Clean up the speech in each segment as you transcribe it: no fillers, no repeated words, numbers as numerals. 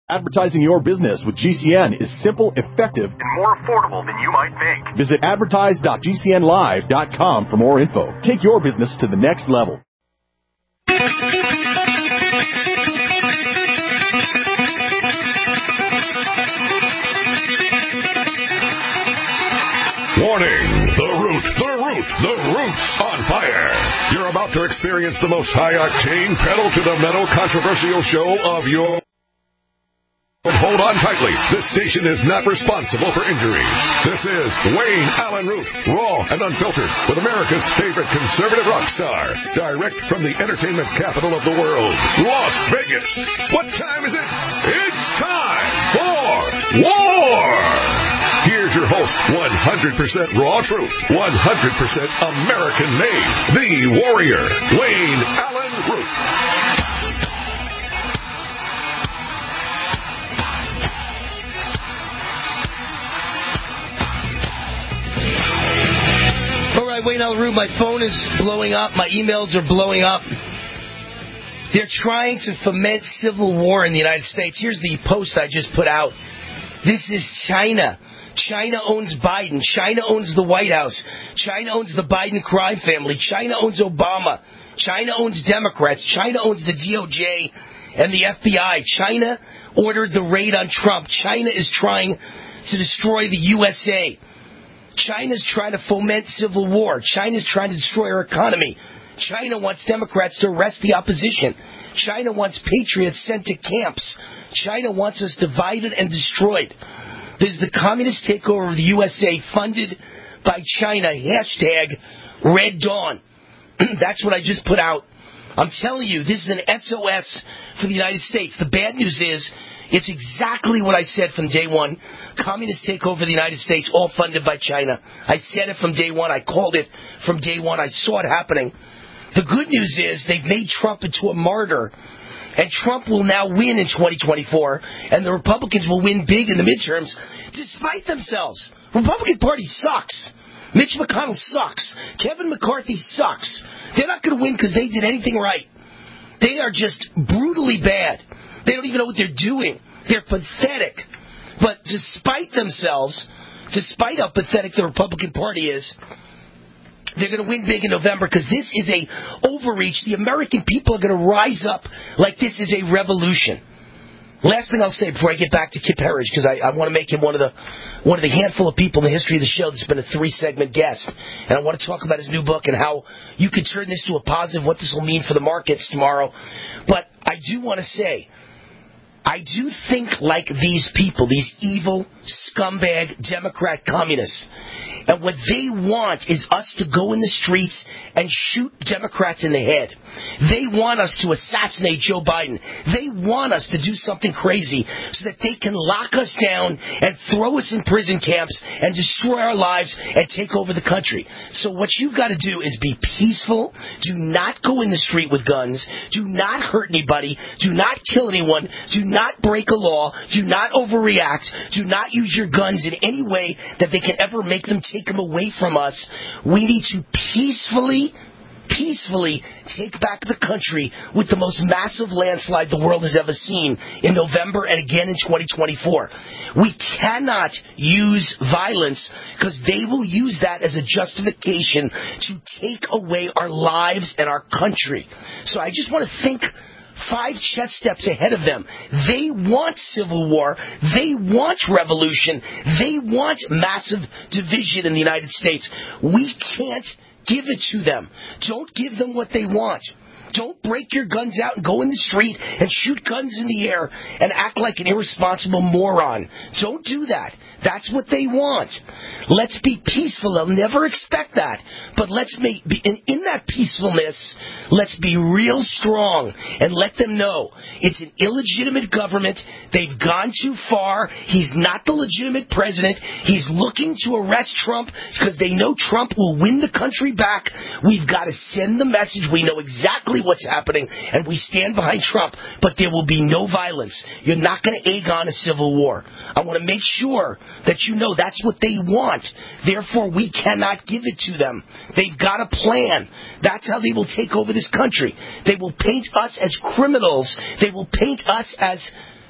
Advertising your business with GCN is simple, effective, and more affordable than you might think. Visit advertise.gcnlive.com for more info. Take your business to the next level. Warning! The root's on fire. You're about to experience the most high-octane, pedal-to-the-metal controversial show of your... Hold on tightly. This station is not responsible for injuries. This is Wayne Allen Root, raw and unfiltered, with America's favorite conservative rock star, direct from the entertainment capital of the world, Las Vegas. What time is it? It's time for war! Here's your host, 100% raw truth, 100% American-made, the warrior, Wayne Allen Root. Wayne Allen Root, my phone is blowing up. My emails are blowing up. They're trying to foment civil war in the United States. Here's the post I just put out. This is China. China owns Biden. China owns the White House. China owns the Biden crime family. China owns Obama. China owns Democrats. China owns the DOJ and the FBI. China ordered the raid on Trump. China is trying to destroy the USA. China's trying to foment civil war. China's trying to destroy our economy. China wants Democrats to arrest the opposition. China wants patriots sent to camps. China wants us divided and destroyed. This is the communist takeover of the USA funded by China. Hashtag Red Dawn. That's what I just put out. I'm telling you, this is an SOS for the United States. The bad news is, it's exactly what I said from day one. Communist takeover of the United States, all funded by China. I said it from day one. I called it from day one. I saw it happening. The good news is they've made Trump into a martyr. And Trump will now win in 2024. And the Republicans will win big in the midterms, despite themselves. Republican Party sucks. Mitch McConnell sucks. Kevin McCarthy sucks. They're not going to win because they did anything right. They are just brutally bad. They don't even know what they're doing. They're pathetic. But despite themselves, despite how pathetic the Republican Party is, they're going to win big in November because this is a overreach. The American people are going to rise up like this is a revolution. Last thing I'll say before I get back to Kip Herriage, because I want to make him one of the handful of people in the history of the show that's been a 3-segment guest. And I want to talk about his new book and how you could turn this to a positive, what this will mean for the markets tomorrow. But I do want to say, I do think like these people, these evil, scumbag, Democrat communists. And what they want is us to go in the streets and shoot Democrats in the head. They want us to assassinate Joe Biden. They want us to do something crazy so that they can lock us down and throw us in prison camps and destroy our lives and take over the country. So what you've got to do is be peaceful. Do not go in the street with guns. Do not hurt anybody. Do not kill anyone. Do not break a law. Do not overreact. Do not use your guns in any way that they can ever make them take them away from us. We need to peacefully take back the country with the most massive landslide the world has ever seen in November and again in 2024. We cannot use violence because they will use that as a justification to take away our lives and our country. So I just want to think 5 chess steps ahead of them. They want civil war. They want revolution. They want massive division in the United States. We can't give it to them. Don't give them what they want. Don't break your guns out and go in the street and shoot guns in the air and act like an irresponsible moron. Don't do that. That's what they want. Let's be peaceful. They'll never expect that. But let's be in that peacefulness, let's be real strong and let them know it's an illegitimate government. They've gone too far. He's not the legitimate president. He's looking to arrest Trump because they know Trump will win the country back. We've got to send the message. We know exactly what's happening, and we stand behind Trump, but there will be no violence. You're not going to egg on a civil war. I want to make sure that you know that's what they want. Therefore, we cannot give it to them. They've got a plan. That's how they will take over this country. They will paint us as criminals. They will paint us as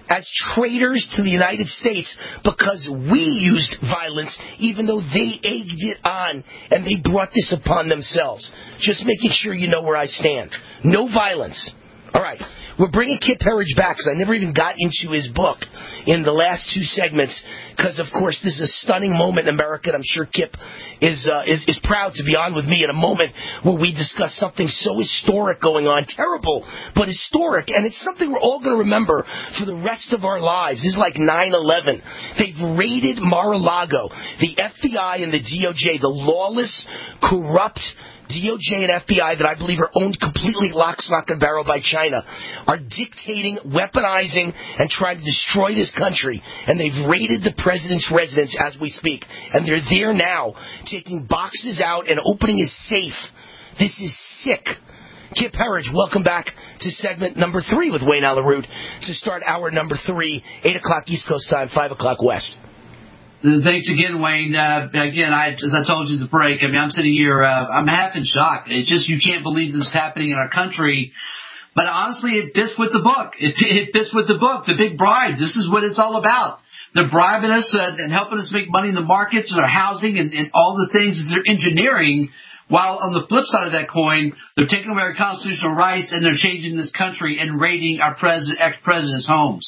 as traitors to the United States because we used violence even though they egged it on and they brought this upon themselves. Just making sure you know where I stand. No violence. All right. We're bringing Kip Herriage back because I never even got into his book in the last two segments because, of course, this is a stunning moment in America, and I'm sure Kip is proud to be on with me in a moment where we discuss something so historic going on, terrible, but historic, and it's something we're all going to remember for the rest of our lives. This is like 9/11. They've raided Mar-a-Lago. The FBI and the DOJ, the lawless, corrupt DOJ and FBI that I believe are owned completely lock, stock, and barrel by China are dictating, weaponizing, and trying to destroy this country. And they've raided the president's residence as we speak. And they're there now, taking boxes out and opening his safe. This is sick. Kip Herriage, welcome back to segment number 3 with Wayne Allyn Root to start hour number 3, 8 o'clock East Coast time, 5 o'clock West. Thanks again, Wayne. As I told you at the break, I'm sitting here, I'm half in shock. It's just you can't believe this is happening in our country. But honestly, it fits with the book. It fits with the book, The Big Bribe. This is what it's all about. They're bribing us and helping us make money in the markets and our housing and all the things that they're engineering, while on the flip side of that coin, they're taking away our constitutional rights and they're changing this country and raiding our ex-president's homes.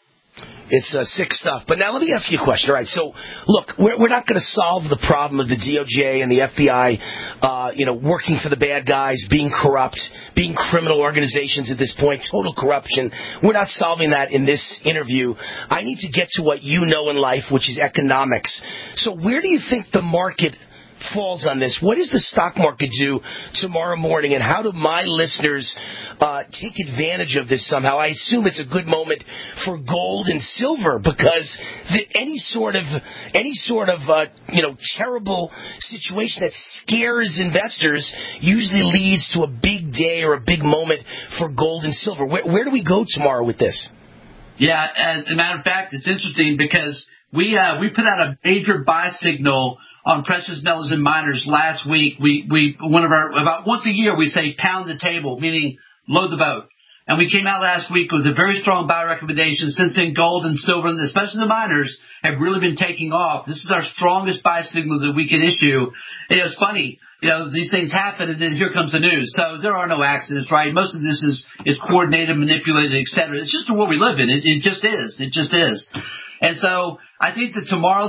It's sick stuff. But now let me ask you a question. All right, so look, we're not going to solve the problem of the DOJ and the FBI, working for the bad guys, being corrupt, being criminal organizations at this point, total corruption. We're not solving that in this interview. I need to get to what you know in life, which is economics. So where do you think the market falls on this? What does the stock market do tomorrow morning, and how do my listeners take advantage of this somehow? I assume it's a good moment for gold and silver because any sort of terrible situation that scares investors usually leads to a big day or a big moment for gold and silver. Where do we go tomorrow with this? Yeah, as a matter of fact, it's interesting because we put out a major buy signal on precious metals and miners last week. About once a year we say pound the table, meaning load the boat. And we came out last week with a very strong buy recommendation. Since then, gold and silver, and especially the miners, have really been taking off. This is our strongest buy signal that we can issue. And it's funny, these things happen, and then here comes the news. So there are no accidents, right? Most of this is coordinated, manipulated, et cetera. It's just the world we live in. It just is. It just is. And so I think that tomorrow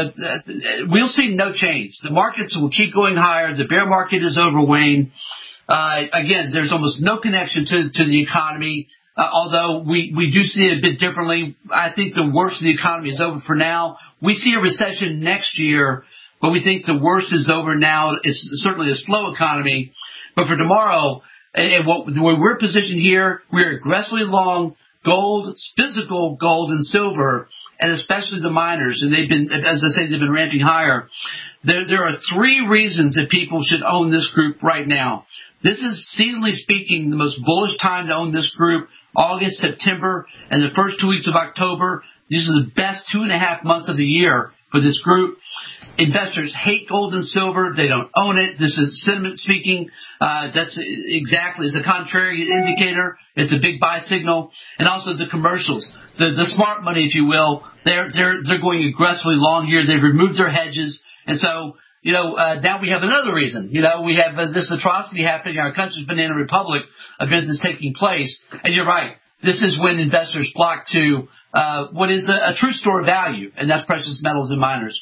we'll see no change. The markets will keep going higher. The bear market is over, Wayne. Again, there's almost no connection to the economy, although we do see it a bit differently. I think the worst of the economy is over for now. We see a recession next year, but we think the worst is over now. It's certainly a slow economy. But for tomorrow, where we're positioned here, we're aggressively long gold, physical gold and silver, and especially the miners. And they've been, as I say, they've been ramping higher. There are 3 reasons that people should own this group right now. This is, seasonally speaking, the most bullish time to own this group. August, September, and the first 2 weeks of October. These are the best 2.5 months of the year for this group. Investors hate gold and silver. They don't own it. This is sentiment speaking. That's exactly, it's a contrary indicator. It's a big buy signal. And also the commercials, the smart money, if you will, they're going aggressively long here. They've removed their hedges. And so, now we have another reason. We have this atrocity happening in our country's banana republic, event that's taking place. And you're right. This is when investors flock to what is a true store of value, and that's precious metals and miners.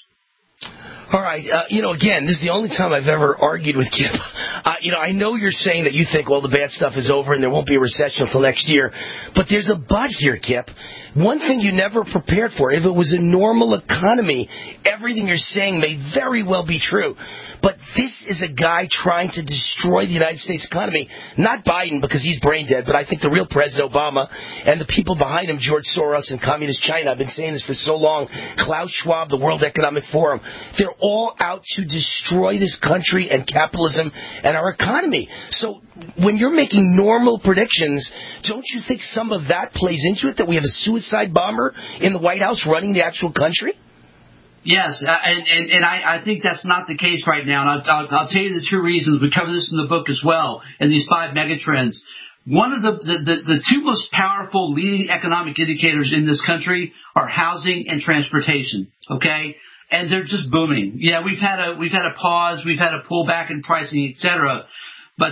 All right. Again, this is the only time I've ever argued with Kip. I know you're saying that you think, well, the bad stuff is over and there won't be a recession until next year. But there's a but here, Kip. One thing you never prepared for, if it was a normal economy, everything you're saying may very well be true. But this is a guy trying to destroy the United States economy. Not Biden, because he's brain dead, but I think the real President Obama and the people behind him, George Soros and Communist China, I've been saying this for so long, Klaus Schwab, the World Economic Forum, they're all out to destroy this country and capitalism and our economy. So when you're making normal predictions, don't you think some of that plays into it, that we have a suicide bomber in the White House running the actual country? Yes, and I think that's not the case right now. And I'll tell you the 2 reasons. We cover this in the book as well, and these 5 megatrends. one of the two most powerful leading economic indicators in this country are housing and transportation. Okay, and they're just booming. Yeah, we've had a pause, we've had a pullback in pricing, etc. But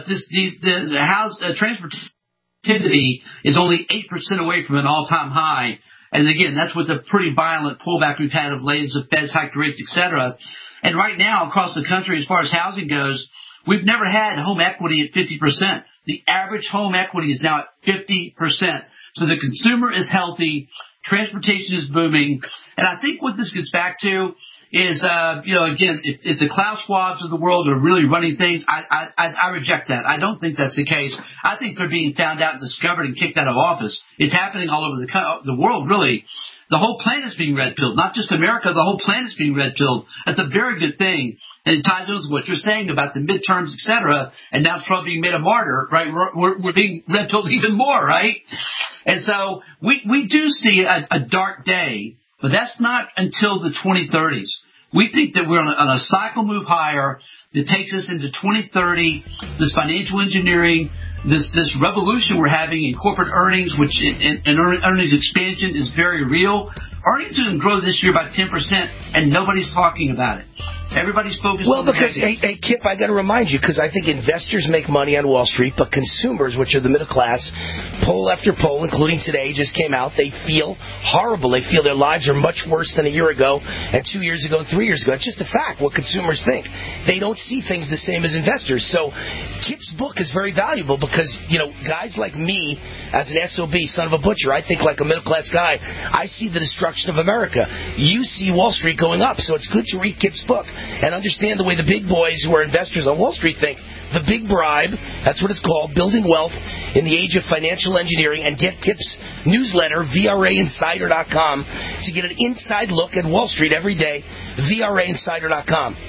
the transportation is only 8% away from an all-time high. And again, that's with a pretty violent pullback we've had of late as the Fed's hiked rates, etc. And right now, across the country, as far as housing goes, we've never had home equity at 50%. The average home equity is now at 50%. So the consumer is healthy. Transportation is booming. And I think what this gets back to is, again, if the Klaus Schwabs of the world are really running things, I reject that. I don't think that's the case. I think they're being found out and discovered and kicked out of office. It's happening all over the world, really. The whole planet's being red-pilled. Not just America, the whole planet's being red-pilled. That's a very good thing. And it ties in with what you're saying about the midterms, et cetera, and now Trump being made a martyr, right? We're being red-pilled even more, right? And so we do see a dark day, but that's not until the 2030s. We think that we're on a cycle move higher that takes us into 2030, this financial engineering, this revolution we're having in corporate earnings, which in earnings expansion is very real. Earnings are going to grow this year by 10%, and nobody's talking about it. Everybody's focused on because, hey, Kip, I got to remind you, because I think investors make money on Wall Street, but consumers, which are the middle class, poll after poll, including today, just came out, they feel horrible. They feel their lives are much worse than a year ago, and 2 years ago, and 3 years ago. It's just a fact, what consumers think. They don't see things the same as investors. So Kip's book is very valuable because, guys like me, as an SOB, son of a butcher, I think like a middle-class guy, I see the destruction of America. You see Wall Street going up, so it's good to read Kip's book and understand the way the big boys who are investors on Wall Street think. The Big Bribe, that's what it's called, Building Wealth in the Age of Financial Engineering, and get Kip's newsletter, VRAinsider.com, to get an inside look at Wall Street every day, VRAinsider.com.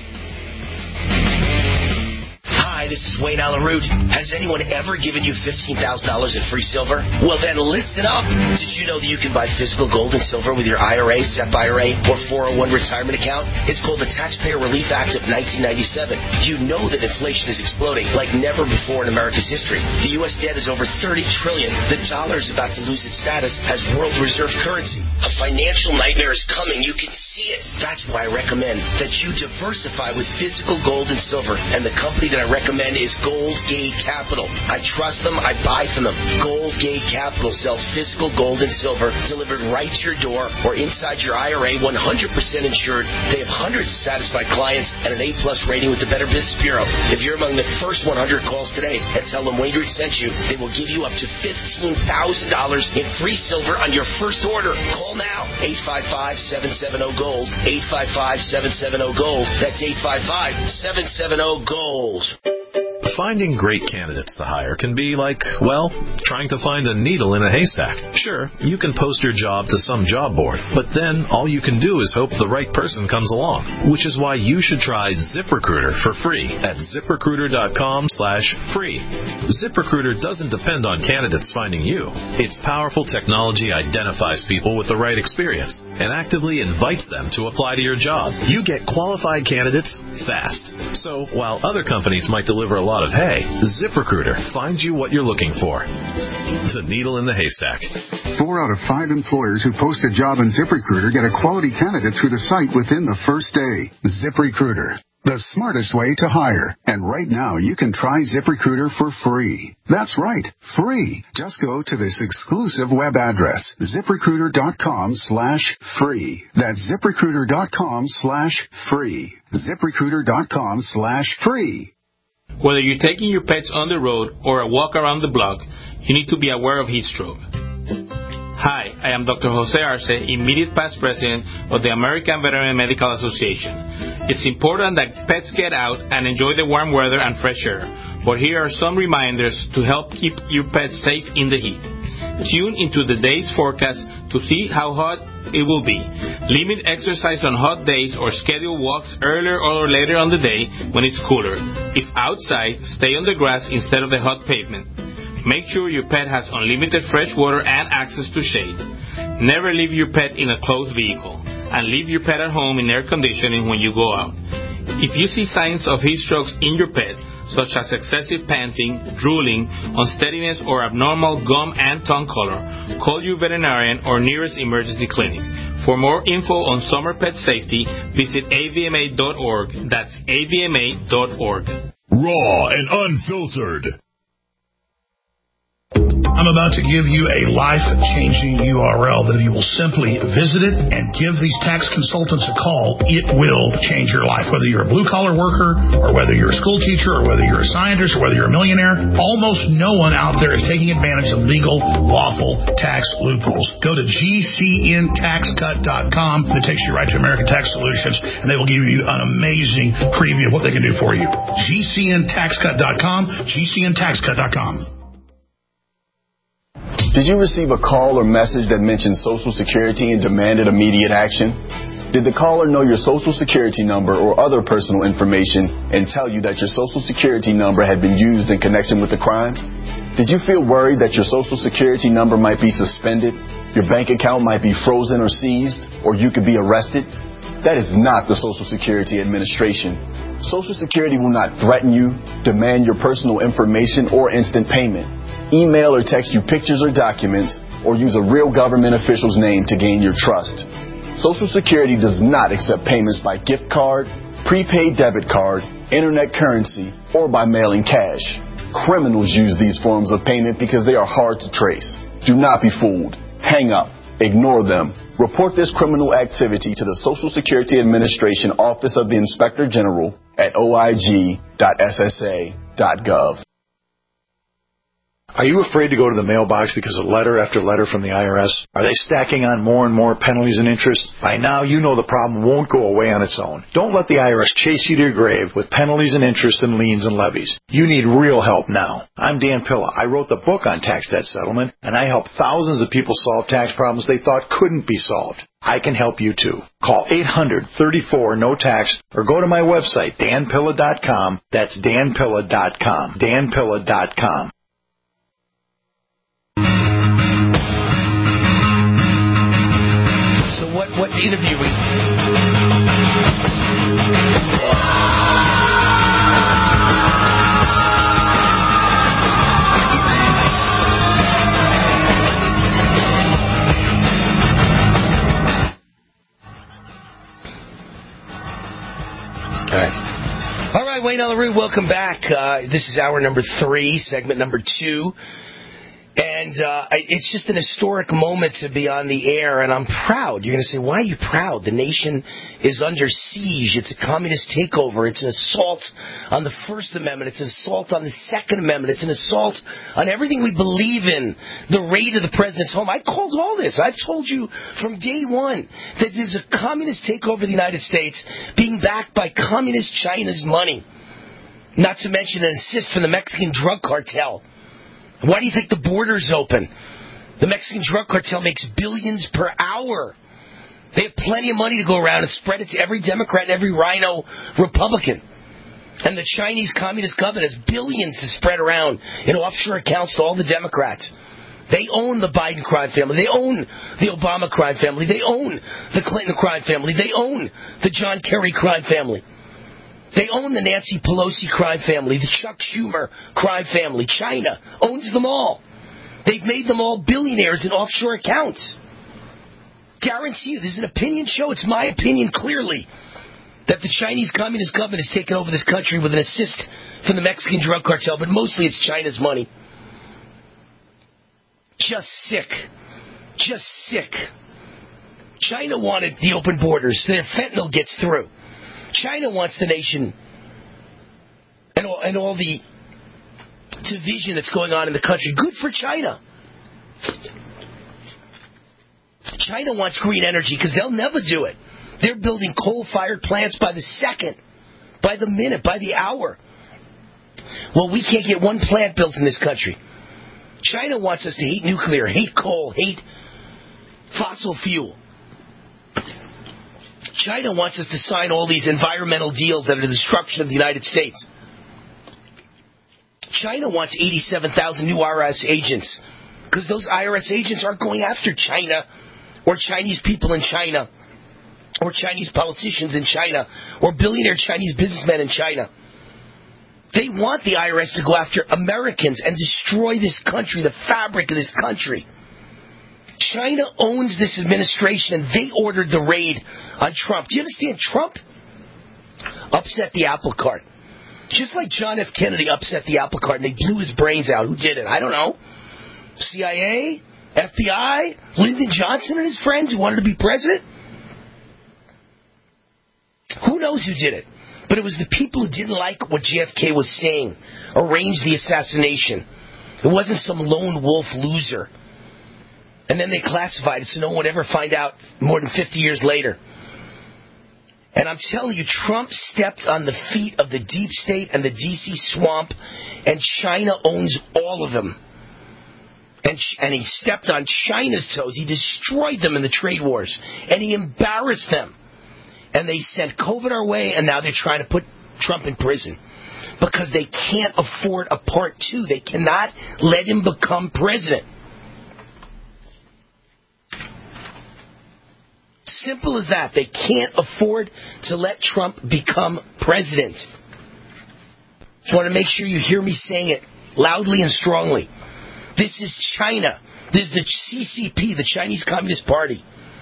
Hi, this is Wayne Allen Root. Has anyone ever given you $15,000 in free silver? Well, then listen up. Did you know that you can buy physical gold and silver with your IRA, SEP IRA, or 401 retirement account? It's called the Taxpayer Relief Act of 1997. You know that inflation is exploding like never before in America's history. The U.S. debt is over $30 trillion. The dollar is about to lose its status as world reserve currency. A financial nightmare is coming. You can see it. That's why I recommend that you diversify with physical gold and silver. And the company that I recommend is Gold Gate Capital. I trust them. I buy from them. Gold Gate Capital sells physical gold and silver delivered right to your door or inside your IRA, 100% insured. They have hundreds of satisfied clients and an A-plus rating with the Better Business Bureau. If you're among the first 100 calls today and tell them Wayne Root sent you, they will give you up to $15,000 in free silver on your first order. Call now. 855-770-GOLD. 855-770-GOLD. That's 855-770-GOLD. Finding great candidates to hire can be like, well, trying to find a needle in a haystack. Sure, you can post your job to some job board, but then all you can do is hope the right person comes along, which is why you should try ZipRecruiter for free at ZipRecruiter.com/free. ZipRecruiter doesn't depend on candidates finding you. Its powerful technology identifies people with the right experience and actively invites them to apply to your job. You get qualified candidates fast. So while other companies might deliver a lot of hay, ZipRecruiter finds you what you're looking for. The needle in the haystack. 4 out of 5 employers who post a job in ZipRecruiter get a quality candidate through the site within the first day. ZipRecruiter, the smartest way to hire. And right now, you can try ZipRecruiter for free. That's right, free. Just go to this exclusive web address, ZipRecruiter.com/free. That's ZipRecruiter.com/free. ZipRecruiter.com/free. Whether you're taking your pets on the road or a walk around the block, you need to be aware of heat stroke. Hi, I am Dr. Jose Arce, immediate past president of the American Veterinary Medical Association. It's important that pets get out and enjoy the warm weather and fresh air, but here are some reminders to help keep your pets safe in the heat. Tune into the day's forecast to see how hot it will be. Limit exercise on hot days or schedule walks earlier or later on the day when it's cooler. If outside, stay on the grass instead of the hot pavement. Make sure your pet has unlimited fresh water and access to shade. Never leave your pet in a closed vehicle, and leave your pet at home in air conditioning when you go out. If you see signs of heat strokes in your pet, such as excessive panting, drooling, unsteadiness, or abnormal gum and tongue color, call your veterinarian or nearest emergency clinic. For more info on summer pet safety, visit avma.org. That's avma.org. Raw and unfiltered. I'm about to give you a life-changing URL that if you will simply visit it and give these tax consultants a call, it will change your life. Whether you're a blue-collar worker or whether you're a school teacher or whether you're a scientist or whether you're a millionaire, almost no one out there is taking advantage of legal, lawful tax loopholes. Go to GCNTaxCut.com. It takes you right to American Tax Solutions, and they will give you an amazing preview of what they can do for you. GCNTaxCut.com, GCNTaxCut.com. Did you receive a call or message that mentioned Social Security and demanded immediate action? Did the caller know your Social Security number or other personal information and tell you that your Social Security number had been used in connection with the crime? Did you feel worried that your Social Security number might be suspended, your bank account might be frozen or seized, or you could be arrested? That is not the Social Security Administration. Social Security will not threaten you, demand your personal information, or instant payment. Email or text you pictures or documents, or use a real government official's name to gain your trust. Social Security does not accept payments by gift card, prepaid debit card, internet currency, or by mailing cash. Criminals use these forms of payment because they are hard to trace. Do not be fooled. Hang up. Ignore them. Report this criminal activity to the Social Security Administration Office of the Inspector General at oig.ssa.gov. Are you afraid to go to the mailbox because of letter after letter from the IRS? Are they stacking on more and more penalties and interest? By now, you know the problem won't go away on its own. Don't let the IRS chase you to your grave with penalties and interest and liens and levies. You need real help now. I'm Dan Pilla. I wrote the book on tax debt settlement, and I help thousands of people solve tax problems they thought couldn't be solved. I can help you too. Call 800-34-NO-TAX or go to my website, danpilla.com. That's danpilla.com. danpilla.com. What interview we... All right, Wayne Allyn Root, welcome back. This is hour number 3, segment number 2. And it's just an historic moment to be on the air, and I'm proud. You're going to say, why are you proud? The nation is under siege. It's a communist takeover. It's an assault on the First Amendment. It's an assault on the Second Amendment. It's an assault on everything we believe in. The raid of the president's home. I called all this. I've told you from day one that there's a communist takeover of the United States being backed by communist China's money. Not to mention an assist from the Mexican drug cartel. Why do you think the border's open? The Mexican drug cartel makes billions per hour. They have plenty of money to go around and spread it to every Democrat and every rhino Republican. And the Chinese Communist government has billions to spread around in offshore accounts to all the Democrats. They own the Biden crime family. They own the Obama crime family. They own the Clinton crime family. They own the John Kerry crime family. They own the Nancy Pelosi crime family, the Chuck Schumer crime family. China owns them all. They've made them all billionaires in offshore accounts. Guarantee you, this is an opinion show. It's my opinion, clearly, that the Chinese Communist government has taken over this country with an assist from the Mexican drug cartel, but mostly it's China's money. Just sick. Just sick. China wanted the open borders so their fentanyl gets through. China wants the nation and all the division that's going on in the country. Good for China. China wants green energy because they'll never do it. They're building coal-fired plants by the second, by the minute, by the hour. Well, we can't get one plant built in this country. China wants us to hate nuclear, hate coal, hate fossil fuel. China wants us to sign all these environmental deals that are the destruction of the United States. China wants 87,000 new IRS agents because those IRS agents aren't going after China or Chinese people in China or Chinese politicians in China or billionaire Chinese businessmen in China. They want the IRS to go after Americans and destroy this country, the fabric of this country. China owns this administration, and they ordered the raid on Trump. Do you understand? Trump upset the apple cart. Just like John F. Kennedy upset the apple cart, and they blew his brains out. Who did it? I don't know. CIA? FBI? Lyndon Johnson and his friends who wanted to be president? Who knows who did it? But it was the people who didn't like what JFK was saying, arranged the assassination. It wasn't some lone wolf loser. And then they classified it so no one would ever find out more than 50 years later. And I'm telling you, Trump stepped on the feet of the deep state and the D.C. swamp, and China owns all of them. And he stepped on China's toes. He destroyed them in the trade wars. And he embarrassed them. And they sent COVID our way, and now they're trying to put Trump in prison. Because they can't afford a part two. They cannot let him become president. Simple as that. They can't afford to let Trump become president. Just want to make sure you hear me saying it loudly and strongly. This is China. This is the CCP, the Chinese Communist Party.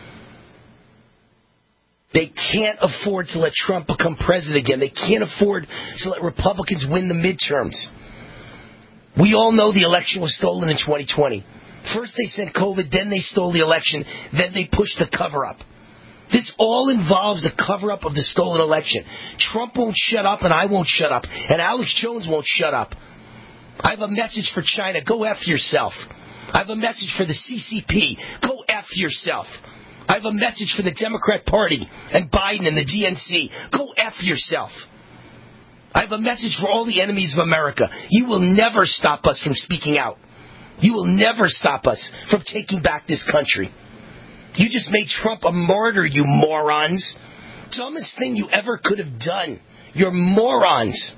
They can't afford to let Trump become president again. They can't afford to let Republicans win the midterms. We all know the election was stolen in 2020. First they sent COVID, then they stole the election, then they pushed the cover-up. This all involves the cover-up of the stolen election. Trump won't shut up, and I won't shut up, and Alex Jones won't shut up. I have a message for China. Go F yourself. I have a message for the CCP. Go F yourself. I have a message for the Democrat Party and Biden and the DNC. Go F yourself. I have a message for all the enemies of America. You will never stop us from speaking out. You will never stop us from taking back this country. You just made Trump a martyr, you morons. Dumbest thing you ever could have done. You're morons.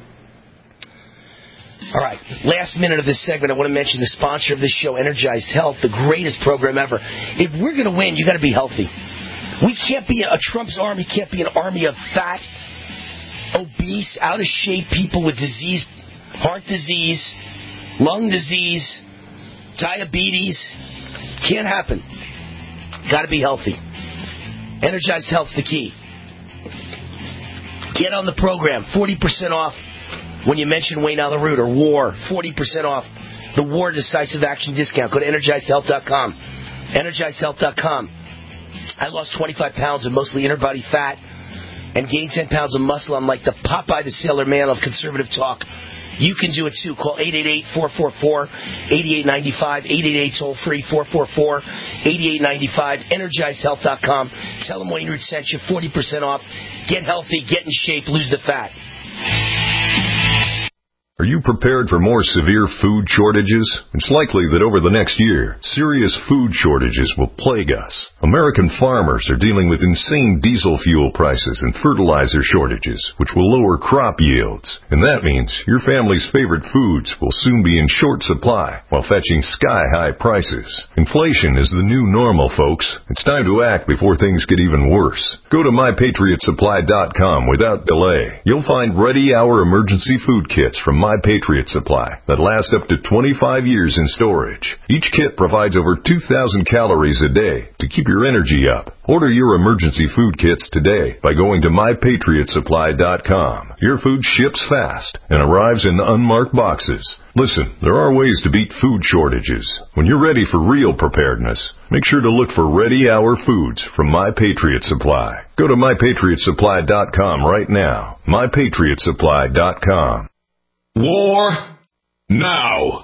All right, last minute of this segment, I want to mention the sponsor of this show, Energized Health, the greatest program ever. If we're going to win, you got to be healthy. We can't be Trump's army can't be an army of fat, obese, out of shape people with disease, heart disease, lung disease, diabetes. Can't happen. Got to be healthy. Energized Health's the key. Get on the program, 40% off. When you mention Wayne Allyn Root or WAR, 40% off the WAR Decisive Action Discount. Go to EnergizedHealth.com. EnergizedHealth.com. I lost 25 pounds of mostly inner body fat and gained 10 pounds of muscle. I'm like the Popeye the Sailor Man of conservative talk. You can do it too. Call 888-444-8895. 888 toll free 444-8895. EnergizedHealth.com. Tell them Wayne Root sent you. 40% off. Get healthy. Get in shape. Lose the fat. Are you prepared for more severe food shortages? It's likely that over the next year, serious food shortages will plague us. American farmers are dealing with insane diesel fuel prices and fertilizer shortages, which will lower crop yields. And that means your family's favorite foods will soon be in short supply while fetching sky-high prices. Inflation is the new normal, folks. It's time to act before things get even worse. Go to MyPatriotSupply.com without delay. You'll find ready-hour emergency food kits from My Patriot Supply that last up to 25 years in storage. Each kit provides over 2,000 calories a day to keep your energy up. Order your emergency food kits today by going to MyPatriotSupply.com. Your food ships fast and arrives in unmarked boxes. Listen, there are ways to beat food shortages. When you're ready for real preparedness, make sure to look for ready-hour foods from My Patriot Supply. Go to MyPatriotSupply.com right now. MyPatriotSupply.com. War now.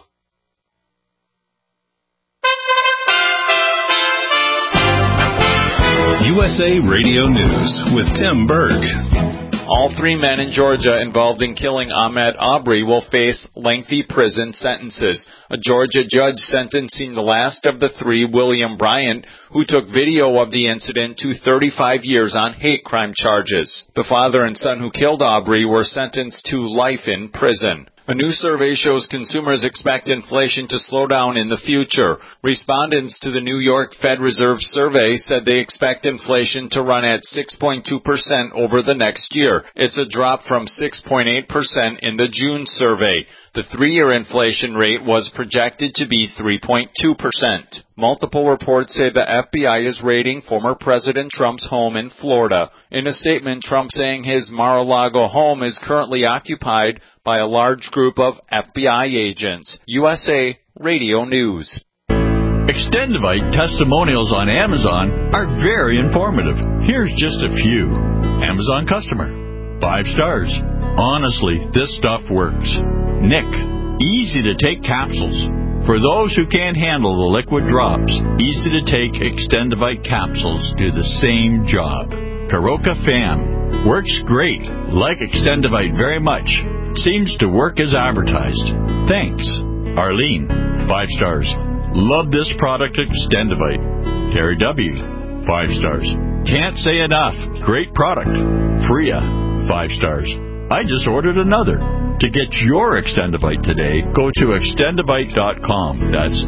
USA Radio News with Tim Berg. All three men in Georgia involved in killing Ahmaud Arbery will face lengthy prison sentences. A Georgia judge sentencing the last of the three, William Bryant, who took video of the incident, to 35 years on hate crime charges. The father and son who killed Arbery were sentenced to life in prison. A new survey shows consumers expect inflation to slow down in the future. Respondents to the New York Fed Reserve survey said they expect inflation to run at 6.2% over the next year. It's a drop from 6.8% in the June survey. The 3-year inflation rate was projected to be 3.2%. Multiple reports say the FBI is raiding former President Trump's home in Florida. In a statement, Trump saying his Mar-a-Lago home is currently occupied by a large group of FBI agents. USA Radio News. Extendivite testimonials on Amazon are very informative. Here's just a few. Amazon customer. 5 stars. Honestly, this stuff works. Nick. Easy to take capsules. For those who can't handle the liquid drops, easy to take Extendivite capsules do the same job. Karoka Fam. Works great. Like Extendivite very much. Seems to work as advertised. Thanks. Arlene. 5 stars. Love this product, Extendivite. Terry W. 5 stars. Can't say enough. Great product. Freya. 5 stars. I just ordered another. To get your Extendivite today, go to Extendivite.com. That's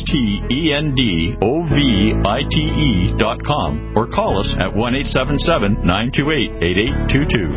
XTENDOVITE.com or call us at 1-877-928-8822.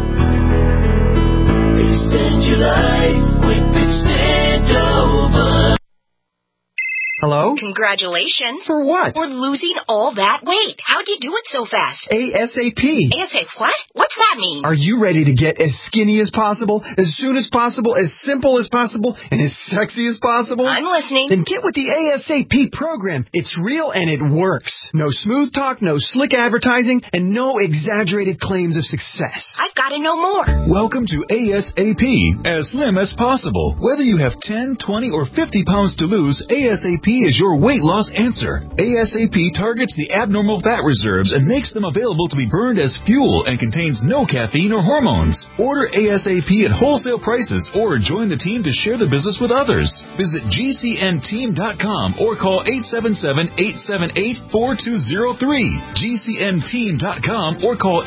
Extend your life with Extendovite. Hello? Congratulations. For what? For losing all that weight. How'd you do it so fast? ASAP. ASAP what? What's that mean? Are you ready to get as skinny as possible, as soon as possible, as simple as possible, and as sexy as possible? I'm listening. Then get with the ASAP program. It's real and it works. No smooth talk, no slick advertising, and no exaggerated claims of success. I've got to know more. Welcome to ASAP, as slim as possible. Whether you have 10, 20, or 50 pounds to lose, ASAP is your weight loss answer. ASAP targets the abnormal fat reserves and makes them available to be burned as fuel and contains no caffeine or hormones. Order ASAP at wholesale prices or join the team to share the business with others. Visit GCNteam.com or call 877-878-4203. GCNteam.com or call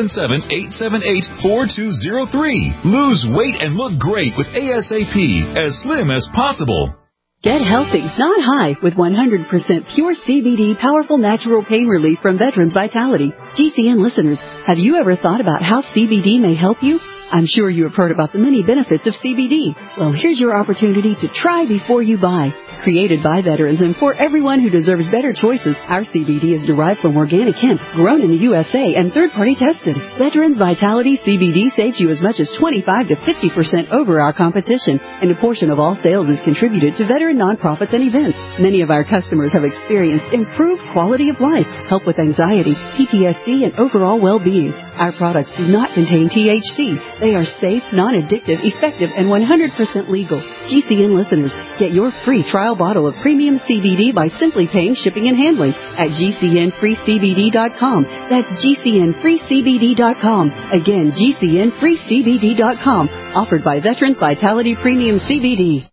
877-878-4203. Lose weight and look great with ASAP, as slim as possible. Get healthy, not high, with 100% pure CBD powerful natural pain relief from Veterans Vitality. GCN listeners, have you ever thought about how CBD may help you? I'm sure you have heard about the many benefits of CBD. Well, here's your opportunity to try before you buy. Created by veterans and for everyone who deserves better choices, our CBD is derived from organic hemp, grown in the USA, and third-party tested. Veterans Vitality CBD saves you as much as 25 to 50% over our competition, and a portion of all sales is contributed to veteran nonprofits and events. Many of our customers have experienced improved quality of life, help with anxiety, PTSD, and overall well-being. Our products do not contain THC. They are safe, non-addictive, effective, and 100% legal. GCN listeners, get your free trial bottle of premium CBD by simply paying shipping and handling at GCNFreeCBD.com. That's GCNFreeCBD.com. Again, GCNFreeCBD.com. Offered by Veterans Vitality Premium CBD.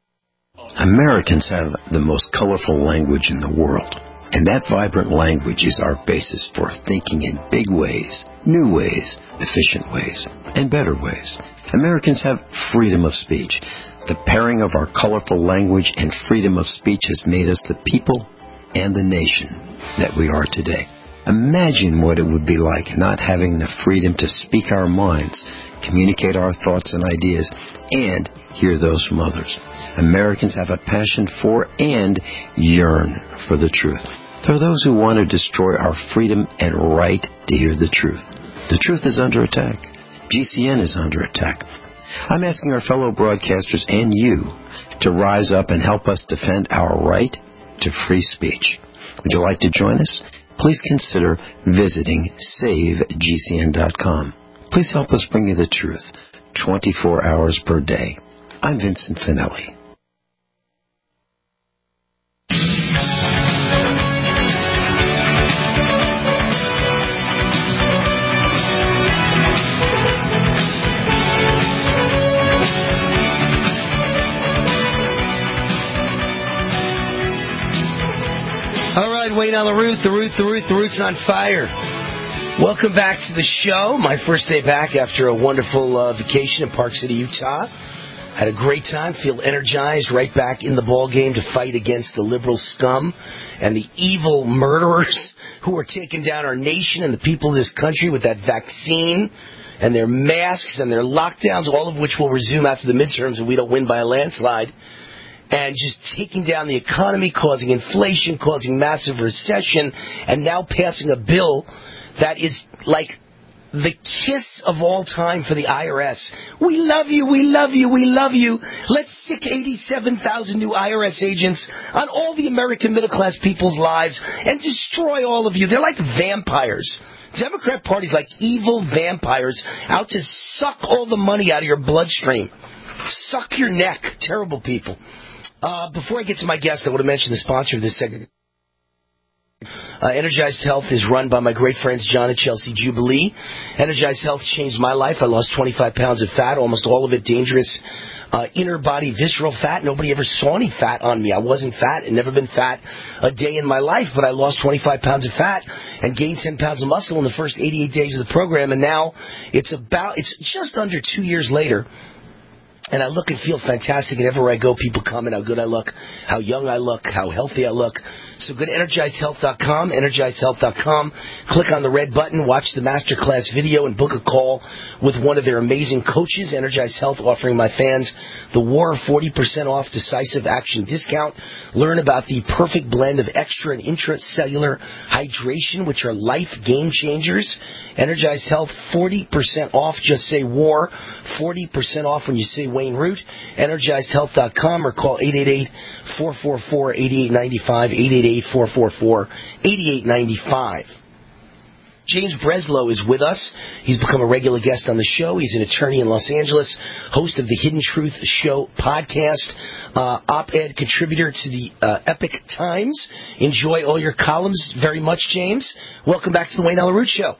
Americans have the most colorful language in the world. And that vibrant language is our basis for thinking in big ways, new ways, efficient ways, and better ways. Americans have freedom of speech. The pairing of our colorful language and freedom of speech has made us the people and the nation that we are today. Imagine what it would be like not having the freedom to speak our minds, communicate our thoughts and ideas, and hear those from others. Americans have a passion for and yearn for the truth. There are those who want to destroy our freedom and right to hear the truth. The truth is under attack. GCN is under attack. I'm asking our fellow broadcasters and you to rise up and help us defend our right to free speech. Would you like to join us? Please consider visiting SaveGCN.com. Please help us bring you the truth 24 hours per day. I'm Vincent Finelli. All right, Wayne on the Root. The Root's on fire. Welcome back to the show. My first day back after a wonderful vacation in Park City, Utah. Had a great time, feel energized, right back in the ball game to fight against the liberal scum and the evil murderers who are taking down our nation and the people of this country with that vaccine and their masks and their lockdowns, all of which will resume after the midterms if we don't win by a landslide. And just taking down the economy, causing inflation, causing massive recession, and now passing a bill that is like the kiss of all time for the IRS. We love you, we love you, we love you. Let's sick 87,000 new IRS agents on all the American middle-class people's lives and destroy all of you. They're like vampires. Democrat Party's like evil vampires out to suck all the money out of your bloodstream. Suck your neck. Terrible people. Before I get to my guest, I want to mention the sponsor of this segment. Energized Health is run by my great friends John and Chelsea Jubilee. Energized Health changed my life. I lost 25 pounds of fat, almost all of it dangerous inner body visceral fat. Nobody ever saw any fat on me. I wasn't fat and never been fat a day in my life, but I lost 25 pounds of fat and gained 10 pounds of muscle in the first 88 days of the program, and now it's just under 2 years later. And I look and feel fantastic. And everywhere I go, people comment how good I look, how young I look, how healthy I look. So go to EnergizedHealth.com, EnergizedHealth.com. Click on the red button, watch the masterclass video, and book a call with one of their amazing coaches. Energized Health offering my fans the WAR 40% off decisive action discount. Learn about the perfect blend of extra and intracellular hydration, which are life game changers. Energized Health, 40% off. Just say WAR, 40% off when you say Wayne Root. EnergizedHealth.com or call 888-444-8895, 888-444-8895. James Breslow is with us. He's become a regular guest on the show. He's an attorney in Los Angeles, host of the Hidden Truth Show podcast, op-ed contributor to the Epic Times. Enjoy all your columns very much, James. Welcome back to the Wayne Allyn Root Show.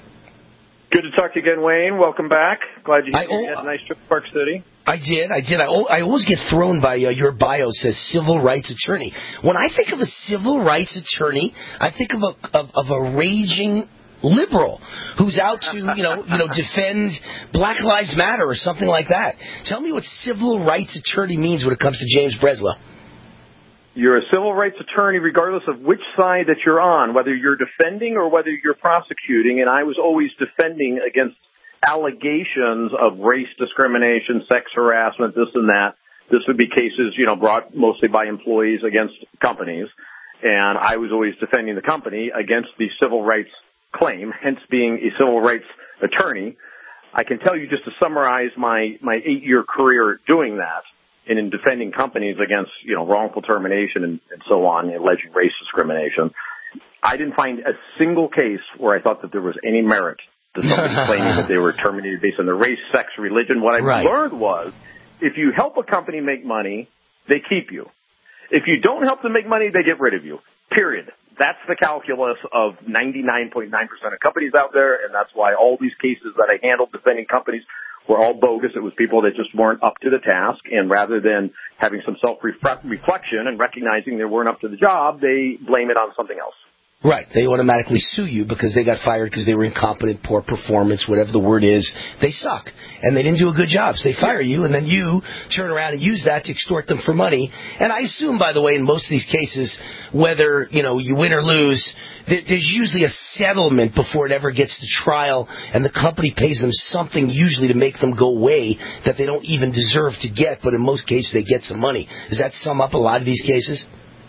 Good to talk to you again, Wayne. Welcome back. Glad you had a nice trip to Park City. I did. I always get thrown by your bio says civil rights attorney. When I think of a civil rights attorney, I think of a raging liberal who's out to defend Black Lives Matter or something like that. Tell me what civil rights attorney means when it comes to James Breslow. You're a civil rights attorney regardless of which side that you're on, whether you're defending or whether you're prosecuting, and I was always defending against allegations of race discrimination, sex harassment, this and that. This would be cases, brought mostly by employees against companies, and I was always defending the company against the civil rights claim, hence being a civil rights attorney. I can tell you, just to summarize my 8-year career doing that, and in defending companies against, wrongful termination and so on, alleging race discrimination, I didn't find a single case where I thought that there was any merit to somebody claiming that they were terminated based on their race, sex, religion. What I learned was, if you help a company make money, they keep you. If you don't help them make money, they get rid of you. Period. That's the calculus of 99.9% of companies out there, and that's why all these cases that I handled defending companies were all bogus. It was people that just weren't up to the task, and rather than having some self-reflection and recognizing they weren't up to the job, they blame it on something else. Right. They automatically sue you because they got fired because they were incompetent, poor performance, whatever the word is. They suck. And they didn't do a good job. So they fire you, and then you turn around and use that to extort them for money. And I assume, by the way, in most of these cases, whether, you win or lose, there's usually a settlement before it ever gets to trial, and the company pays them something usually to make them go away that they don't even deserve to get, but in most cases they get some money. Does that sum up a lot of these cases?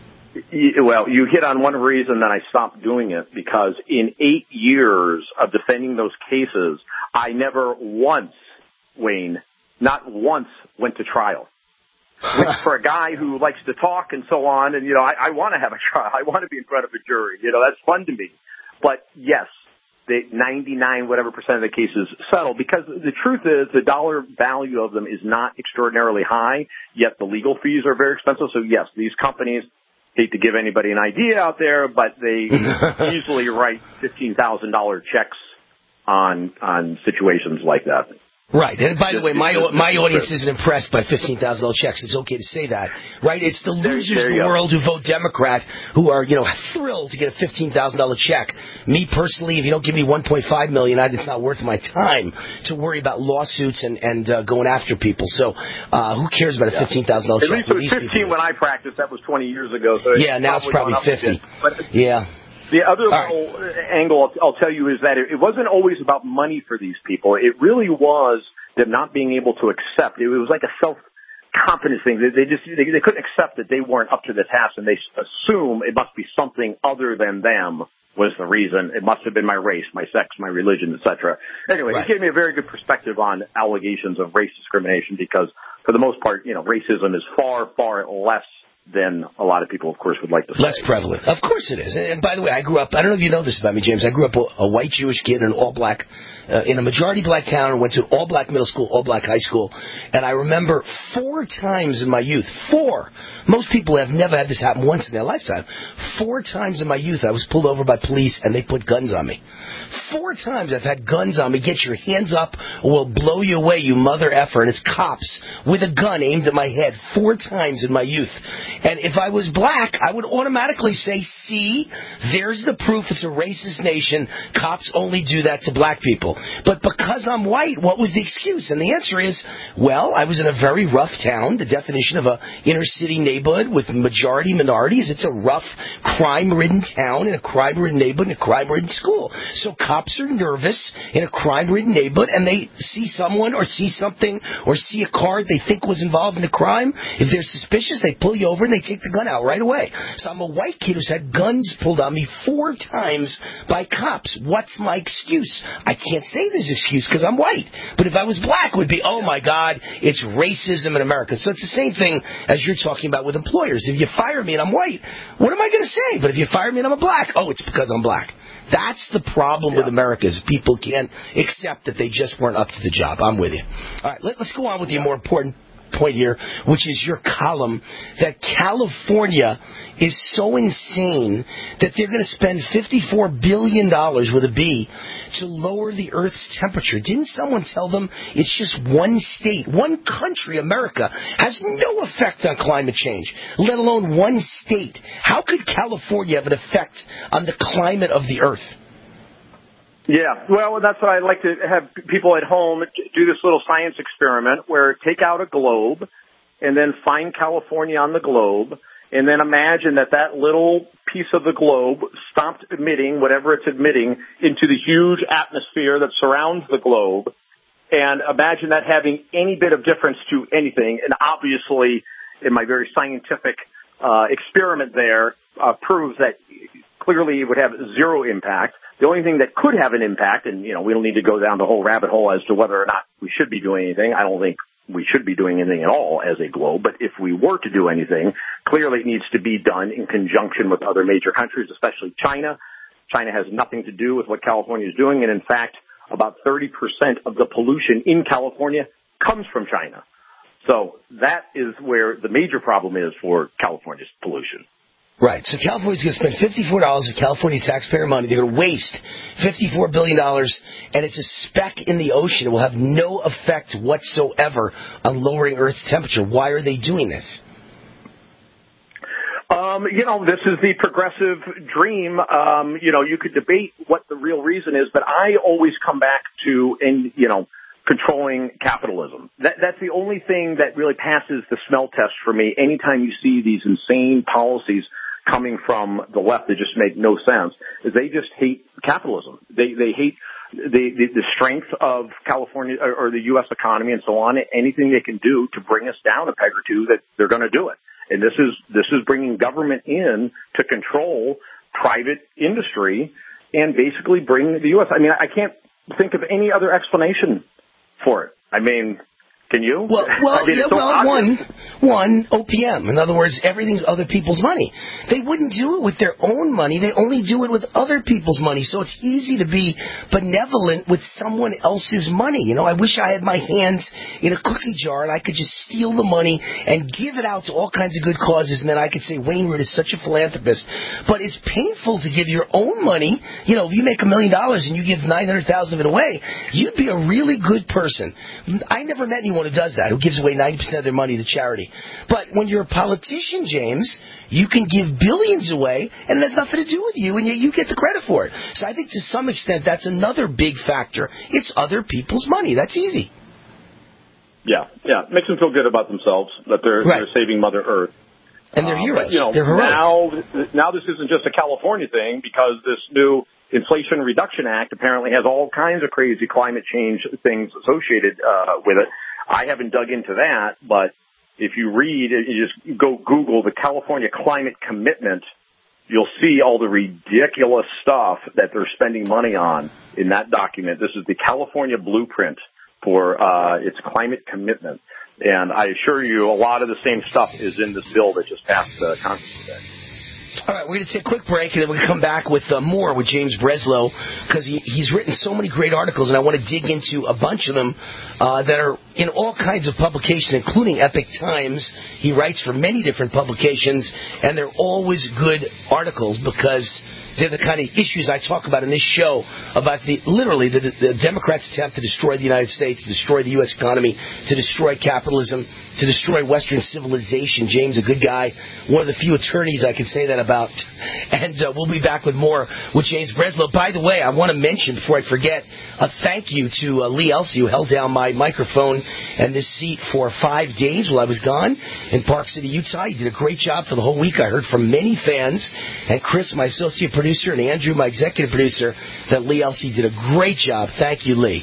Well, you hit on one reason that I stopped doing it, because in 8 years of defending those cases, I never once, Wayne, not once went to trial. Which for a guy who likes to talk and so on, and, I want to have a trial. I want to be in front of a jury. That's fun to me. But, yes, the 99% of the cases settle, because the truth is the dollar value of them is not extraordinarily high, yet the legal fees are very expensive. So, yes, these companies, hate to give anybody an idea out there, but they easily write $15,000 checks on situations like that. Right, and by the way, my audience isn't impressed by $15,000 checks. It's okay to say that, right? It's the losers of the world who vote Democrat who are, thrilled to get a $15,000 check. Me personally, if you don't give me $1.5 million, it's not worth my time to worry about lawsuits and going after people. So, who cares about a $15,000 check? At least it was 15 when I practiced. That was 20 years ago. So now it's probably 50. Yeah. The other angle I'll tell you is that it wasn't always about money for these people. It really was them not being able to accept. It was like a self-confidence thing. They couldn't accept that they weren't up to the task, and they assume it must be something other than them was the reason. It must have been my race, my sex, my religion, etc. Anyway, It gave me a very good perspective on allegations of race discrimination because, for the most part, racism is far, far less than a lot of people, of course, would like to say. Less prevalent. Of course it is. And by the way, I grew up, I don't know if you know this about me, James, I grew up a white Jewish kid in an all-black, in a majority black town, and went to all-black middle school, all-black high school. And I remember 4 times in my youth, 4, most people have never had this happen once in their lifetime, 4 times in my youth I was pulled over by police and they put guns on me. 4 times I've had guns on me. Get your hands up or we'll blow you away, you mother effer. And it's cops with a gun aimed at my head 4 times in my youth. And if I was black, I would automatically say, see, there's the proof it's a racist nation. Cops only do that to black people. But because I'm white, what was the excuse? And the answer is, well, I was in a very rough town. The definition of a inner city neighborhood with majority minorities, it's a rough, crime-ridden town in a crime-ridden neighborhood in a crime-ridden school. So cops are nervous in a crime-ridden neighborhood, and they see someone or see something or see a car they think was involved in a crime. If they're suspicious, they pull you over and they take the gun out right away. So I'm a white kid who's had guns pulled on me 4 times by cops. What's my excuse? I can't say this excuse because I'm white. But if I was black, it would be, oh my God, it's racism in America. So it's the same thing as you're talking about with employers. If you fire me and I'm white, what am I going to say? But if you fire me and I'm a black, oh, it's because I'm black. That's the problem with America is people can't accept that they just weren't up to the job. I'm with you. All right, let's go on with the more important point here, which is your column that California is so insane that they're going to spend $54 billion with a B to lower the Earth's temperature. Didn't someone tell them it's just one state, one country, America, has no effect on climate change, let alone one state? How could California have an effect on the climate of the Earth? Yeah, well, that's why I like to have people at home do this little science experiment where take out a globe and then find California on the globe and then imagine that little piece of the globe stopped emitting whatever it's emitting into the huge atmosphere that surrounds the globe, and imagine that having any bit of difference to anything. And obviously, in my very scientific experiment there, proves that clearly it would have zero impact. The only thing that could have an impact, and, we don't need to go down the whole rabbit hole as to whether or not we should be doing anything. I don't think we should be doing anything at all as a globe. But if we were to do anything, clearly it needs to be done in conjunction with other major countries, especially China. China has nothing to do with what California is doing. And in fact, about 30% of the pollution in California comes from China. So that is where the major problem is for California's pollution. Right. So California's going to spend $54 of California taxpayer money. They're going to waste $54 billion, and it's a speck in the ocean. It will have no effect whatsoever on lowering Earth's temperature. Why are they doing this? This is the progressive dream. You could debate what the real reason is, but I always come back to, controlling capitalism. That's the only thing that really passes the smell test for me. Anytime you see these insane policies coming from the left that just make no sense, is they just hate capitalism. They hate the strength of California or the U.S. economy and so on. Anything they can do to bring us down a peg or two, that they're going to do it. And this is bringing government in to control private industry and basically bring the U.S. I mean, I can't think of any other explanation for it. I mean, Can you? Well, one OPM. In other words, everything's other people's money. They wouldn't do it with their own money. They only do it with other people's money. So it's easy to be benevolent with someone else's money. You know, I wish I had my hands in a cookie jar and I could just steal the money and give it out to all kinds of good causes, and then I could say Wayne Root is such a philanthropist. But it's painful to give your own money. You know, if you make $1 million and you give $900,000 of it away, you'd be a really good person. I never met anyone who does that, who gives away 90% of their money to charity. But when you're a politician, James, you can give billions away, and it has nothing to do with you, and yet you get the credit for it. So I think to some extent that's another big factor. It's other people's money. That's easy. Yeah. Makes them feel good about themselves, that they're saving Mother Earth. And they're heroes. But, you know, they're heroic. Now this isn't just a California thing, because this new Inflation Reduction Act apparently has all kinds of crazy climate change things associated with it. I haven't dug into that, but if you read, you just go Google the California Climate Commitment, you'll see all the ridiculous stuff that they're spending money on in that document. This is the California Blueprint for its climate commitment. And I assure you, a lot of the same stuff is in this bill that just passed Congress today. All right, we're going to take a quick break, and then we're going to come back with more with James Breslow, because he's written so many great articles, and I want to dig into a bunch of them that are in all kinds of publications, including Epoch Times. He writes for many different publications, and they're always good articles because they're the kind of issues I talk about in this show, about the Democrats' attempt to destroy the United States, to destroy the U.S. economy, to destroy capitalism, to destroy Western civilization. James, a good guy, one of the few attorneys I can say that about. And we'll be back with more with James Breslow. By the way, I want to mention, before I forget, a thank you to Lee Elsey, who held down my microphone and this seat for 5 days while I was gone in Park City, Utah. He did a great job for the whole week. I heard from many fans, and Chris, my associate producer, and Andrew, my executive producer, that Lee Elsey did a great job. Thank you, Lee.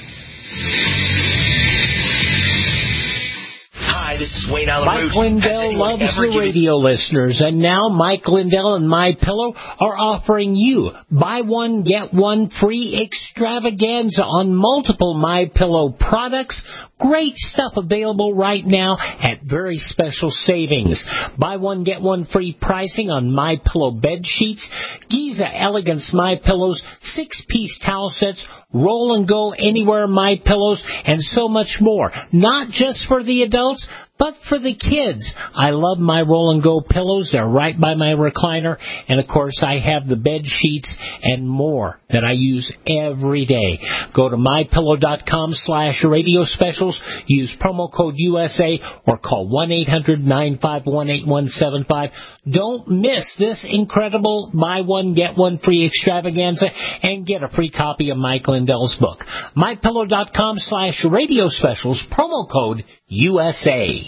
Hi, this is Wayne Allen Root. Mike Lindell loves the radio listeners, and now Mike Lindell and MyPillow are offering you buy one, get one free extravaganza on multiple MyPillow products. Great stuff available right now at very special savings. Buy one, get one free pricing on MyPillow bed sheets, Giza Elegance MyPillows, 6-piece towel sets, Roll and Go Anywhere MyPillows, and so much more. Not just for the adults, but for the kids. I love my Roll and Go pillows. They're right by my recliner. And, of course, I have the bed sheets and more that I use every day. Go to MyPillow.com/radio specials. Use promo code USA or call 1-800-951-8175. Don't miss this incredible buy one, get one free extravaganza and get a free copy of Mike Lindell's book. MyPillow.com/radio specials, promo code USA.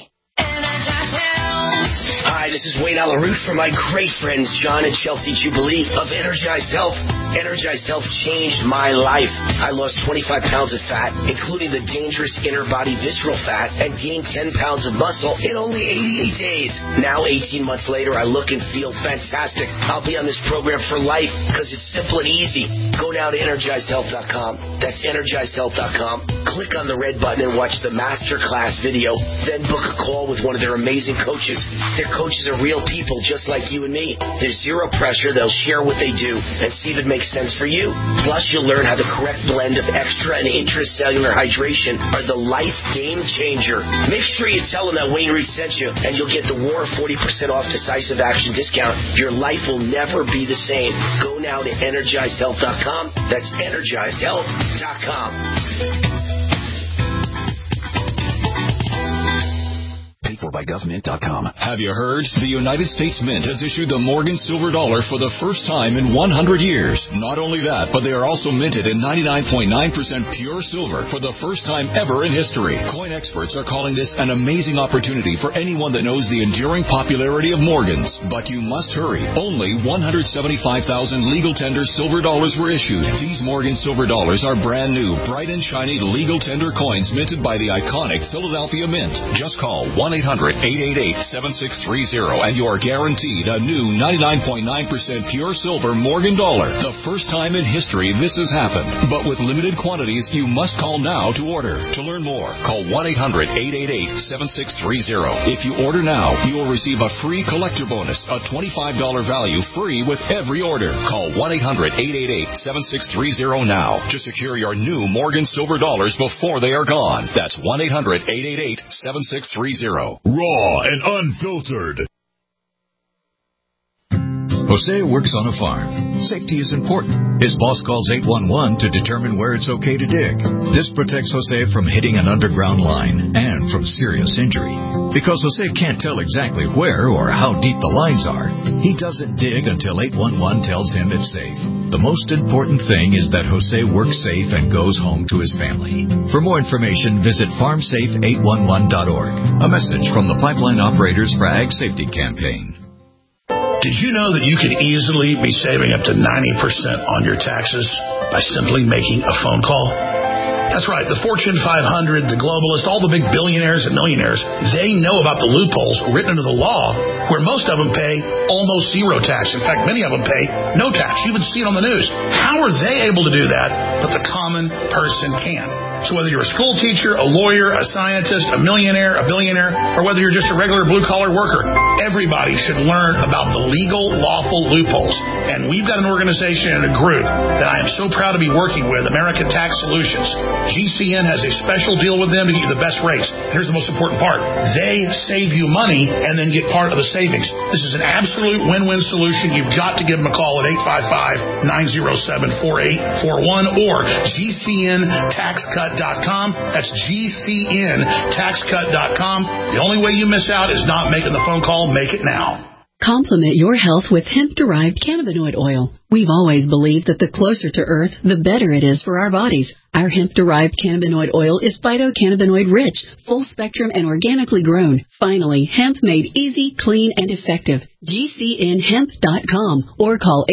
Hi, this is Wayne Allen Root for my great friends John and Chelsea Jubilee of Energized Health. Energized Health changed my life. I lost 25 pounds of fat, including the dangerous inner body visceral fat, and gained 10 pounds of muscle in only 88 days. Now, 18 months later, I look and feel fantastic. I'll be on this program for life because it's simple and easy. Go now to EnergizedHealth.com. That's EnergizedHealth.com. Click on the red button and watch the masterclass video. Then book a call with one of their amazing coaches. Their coaches are real people just like you and me. There's zero pressure. They'll share what they do and see if it makes sense for you. Plus, you'll learn how the correct blend of extra and intracellular hydration are the life game changer. Make sure you tell them that Wayne Root sent you, and you'll get the War 40% off decisive action discount. Your life will never be the same. Go now to EnergizedHealth.com. That's EnergizedHealth.com. Paid for by GovMint.com. Have you heard? The United States Mint has issued the Morgan Silver Dollar for the first time in 100 years. Not only that, but they are also minted in 99.9% pure silver for the first time ever in history. Coin experts are calling this an amazing opportunity for anyone that knows the enduring popularity of Morgans. But you must hurry. Only 175,000 legal tender silver dollars were issued. These Morgan Silver Dollars are brand new, bright and shiny legal tender coins minted by the iconic Philadelphia Mint. Just call 1-800 1-800-888-7630, and you are guaranteed a new 99.9% pure silver Morgan dollar. The first time in history this has happened. But with limited quantities, you must call now to order. To learn more, call 1-800-888-7630. If you order now, you will receive a free collector bonus, a $25 value free with every order. Call 1-800-888-7630 now to secure your new Morgan silver dollars before they are gone. That's 1-800-888-7630. Raw and unfiltered. Jose works on a farm. Safety is important. His boss calls 811 to determine where it's okay to dig. This protects Jose from hitting an underground line and from serious injury. Because Jose can't tell exactly where or how deep the lines are, he doesn't dig until 811 tells him it's safe. The most important thing is that Jose works safe and goes home to his family. For more information, visit farmsafe811.org. A message from the Pipeline Operators for Ag Safety Campaign. Did you know that you could easily be saving up to 90% on your taxes by simply making a phone call? That's right. The Fortune 500, the globalists, all the big billionaires and millionaires, they know about the loopholes written into the law where most of them pay almost zero tax. In fact, many of them pay no tax. You even see it on the news. How are they able to do that, but the common person can? So whether you're a school teacher, a lawyer, a scientist, a millionaire, a billionaire, or whether you're just a regular blue-collar worker, everybody should learn about the legal, lawful loopholes. And we've got an organization and a group that I am so proud to be working with, American Tax Solutions. GCN has a special deal with them to get you the best rates. Here's the most important part. They save you money and then get part of the savings. This is an absolute win-win solution. You've got to give them a call at 855-907-4841 or GCNTaxCut.com. That's GCNTaxCut.com. The only way you miss out is not making the phone call. Make it now. Complement your health with hemp-derived cannabinoid oil. We've always believed that the closer to Earth, the better it is for our bodies. Our hemp-derived cannabinoid oil is phytocannabinoid rich, full spectrum, and organically grown. Finally, hemp made easy, clean, and effective. GCNHemp.com or call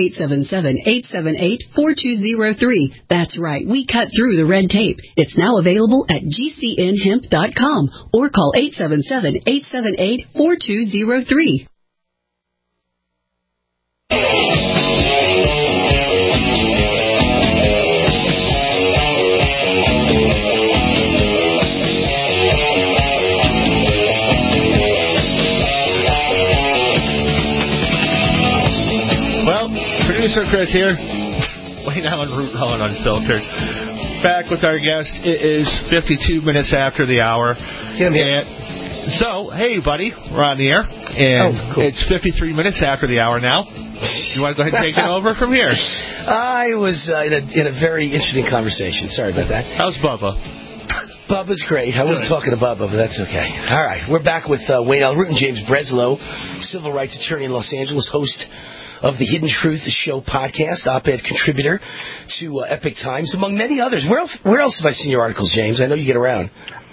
877-878-4203. That's right, we cut through the red tape. It's now available at GCNHemp.com or call 877-878-4203. Well, producer Chris here, way down on Root Raw and Unfiltered. Back with our guest. It is 52 minutes after the hour. So, hey, buddy, we're on the air, and cool. It's 53 minutes after the hour now. You want to go ahead and take it over from here? I was in a very interesting conversation. Sorry about that. How's Bubba? Bubba's great. I wasn't talking to Bubba, but that's okay. All right, we're back with Wayne L. Root and James Breslow, civil rights attorney in Los Angeles, host of the Hidden Truth Show podcast, op-ed contributor to Epic Times, among many others. Where else have I seen your articles, James? I know you get around.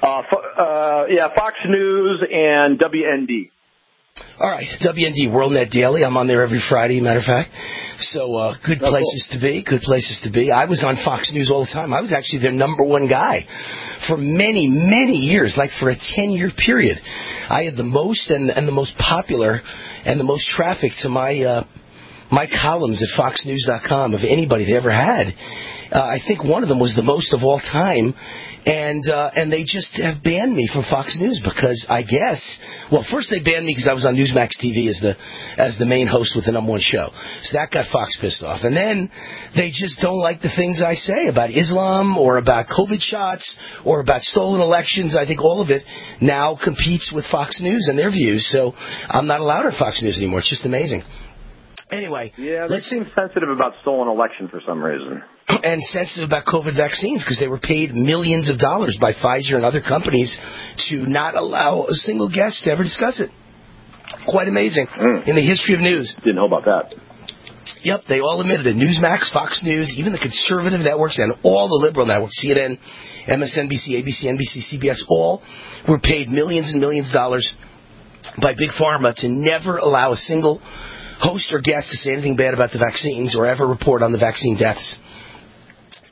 Fox News and WND. All right, WND, WorldNet Daily. I'm on there every Friday, matter of fact. So good places to be, good places to be. I was on Fox News all the time. I was actually their number one guy for many, many years, like for a 10-year period. I had the most and the most popular and the most traffic to my columns at FoxNews.com of anybody they ever had. I think one of them was the most of all time. And they just have banned me from Fox News because I guess, well, first they banned me because I was on Newsmax TV as the main host with the number one show. So that got Fox pissed off. And then they just don't like the things I say about Islam or about COVID shots or about stolen elections. I think all of it now competes with Fox News and their views. So I'm not allowed on Fox News anymore. It's just amazing. Anyway. Yeah, they seem sensitive about stolen election for some reason. And sensitive about COVID vaccines because they were paid millions of dollars by Pfizer and other companies to not allow a single guest to ever discuss it. Quite amazing in the history of news. Didn't know about that. Yep, they all admitted it. Newsmax, Fox News, even the conservative networks and all the liberal networks, CNN, MSNBC, ABC, NBC, CBS, all were paid millions and millions of dollars by Big Pharma to never allow a single host or guest to say anything bad about the vaccines or ever report on the vaccine deaths.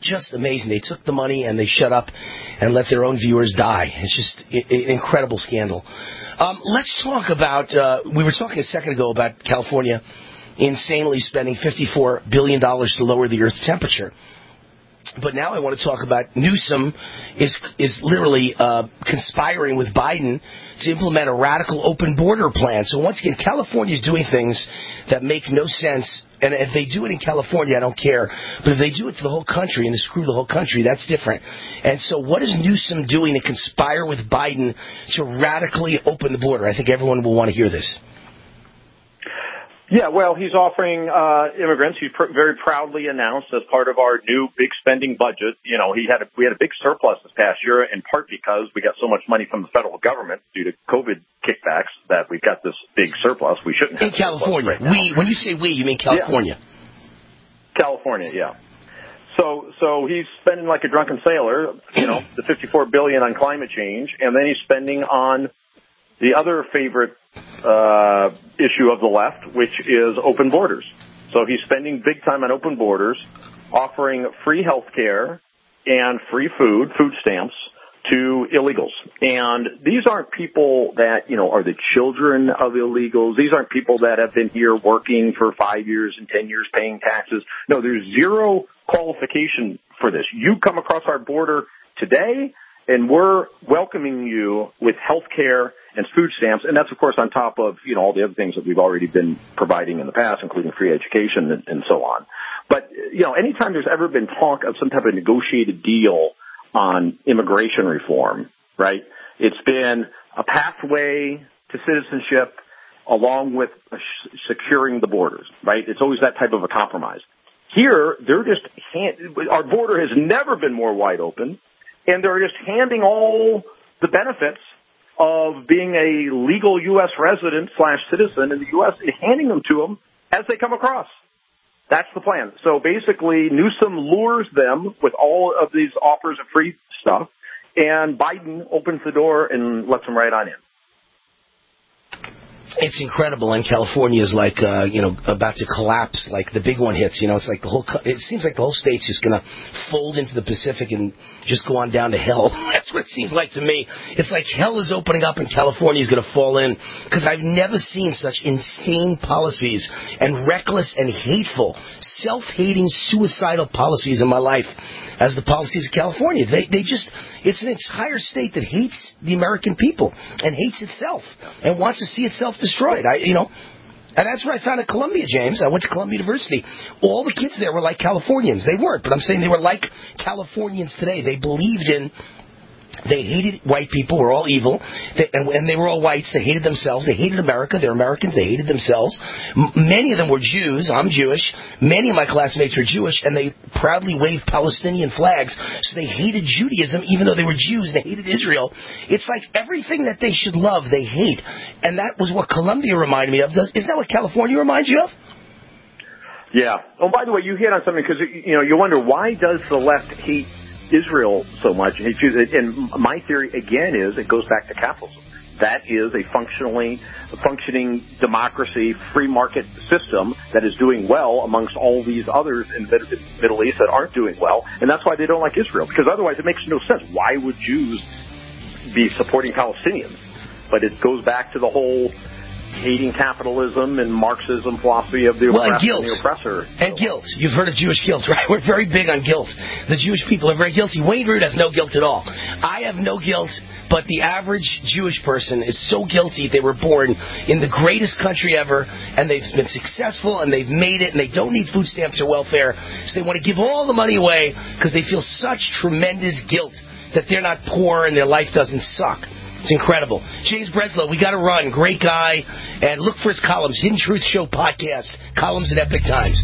just amazing. They took the money and they shut up and let their own viewers die. It's just an incredible scandal. Let's talk about, we were talking a second ago about California insanely spending $54 billion to lower the Earth's temperature. But now I want to talk about Newsom is literally conspiring with Biden to implement a radical open border plan. So once again, California is doing things that make no sense. And if they do it in California, I don't care. But if they do it to the whole country and to screw the whole country, that's different. And so what is Newsom doing to conspire with Biden to radically open the border? I think everyone will want to hear this. Yeah, well, he's offering immigrants. He very proudly announced as part of our new big spending budget. You know, we had a big surplus this past year, in part because we got so much money from the federal government due to COVID kickbacks that we've got this big surplus. We shouldn't have in California. Right now. When you say we, you mean California? Yeah. California, yeah. So he's spending like a drunken sailor. You know, the $54 billion on climate change, and then he's spending on the other favorite issue of the left, which is open borders. So he's spending big time on open borders, offering free health care and free food stamps to illegals. And these aren't people that, you know, are the children of illegals. These aren't people that have been here working for 5 years and 10 years paying taxes. No, there's zero qualification for this. You come across our border today, and we're welcoming you with health care and food stamps, and that's, of course, on top of, you know, all the other things that we've already been providing in the past, including free education and so on. But, you know, anytime there's ever been talk of some type of negotiated deal on immigration reform, right, it's been a pathway to citizenship along with securing the borders, right? It's always that type of a compromise. Here, our border has never been more wide open, and they're just handing all the benefits of being a legal U.S. resident / citizen in the U.S., handing them to them as they come across. That's the plan. So basically, Newsom lures them with all of these offers of free stuff, and Biden opens the door and lets them right on in. It's incredible, and California is like, about to collapse. Like the big one hits, it's like it seems like the whole state's just going to fold into the Pacific and just go on down to hell. That's what it seems like to me. It's like hell is opening up and California is going to fall in, because I've never seen such insane policies and reckless and hateful, self-hating, suicidal policies in my life as the policies of California. It's an entire state that hates the American people and hates itself and wants to see itself destroyed. And that's what I found at Columbia, James. I went to Columbia University. All the kids there were like Californians. They weren't, but I'm saying they were like Californians today. They hated white people. We're all evil. And they were all whites. They hated themselves. They hated America. They're Americans. They hated themselves. Many of them were Jews. I'm Jewish. Many of my classmates were Jewish, and they proudly waved Palestinian flags. So they hated Judaism, even though they were Jews. They hated Israel. It's like everything that they should love, they hate. And that was what Columbia reminded me of. Isn't that what California reminds you of? Yeah. Oh, by the way, you hit on something, because, you wonder, why does the left hate Israel so much? And my theory, again, is it goes back to capitalism. That is a functioning democracy, free market system that is doing well amongst all these others in the Middle East that aren't doing well. And that's why they don't like Israel, because otherwise it makes no sense. Why would Jews be supporting Palestinians? But it goes back to the whole hating capitalism and Marxism philosophy of the oppressed and the oppressor. And guilt. You've heard of Jewish guilt, right? We're very big on guilt. The Jewish people are very guilty. Wayne Root has no guilt at all. I have no guilt, but the average Jewish person is so guilty they were born in the greatest country ever, and they've been successful, and they've made it, and they don't need food stamps or welfare, so they want to give all the money away because they feel such tremendous guilt that they're not poor and their life doesn't suck. It's incredible. James Breslow, we got to run. Great guy. And look for his columns. Hidden Truth Show podcast. Columns at Epic Times.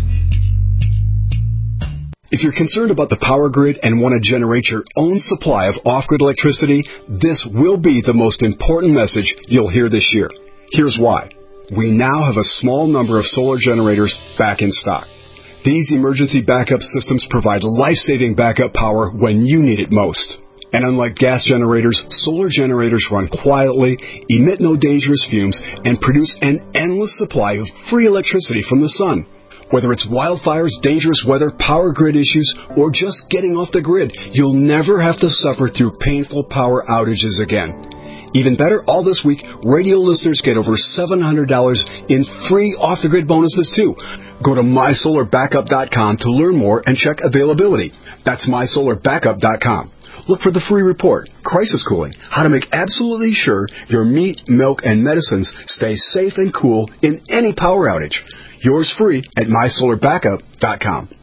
If you're concerned about the power grid and want to generate your own supply of off-grid electricity, this will be the most important message you'll hear this year. Here's why. We now have a small number of solar generators back in stock. These emergency backup systems provide life-saving backup power when you need it most. And unlike gas generators, solar generators run quietly, emit no dangerous fumes, and produce an endless supply of free electricity from the sun. Whether it's wildfires, dangerous weather, power grid issues, or just getting off the grid, you'll never have to suffer through painful power outages again. Even better, all this week, radio listeners get over $700 in free off-the-grid bonuses, too. Go to MySolarBackup.com to learn more and check availability. That's MySolarBackup.com. Look for the free report, Crisis Cooling, how to make absolutely sure your meat, milk, and medicines stay safe and cool in any power outage. Yours free at MySolarBackup.com.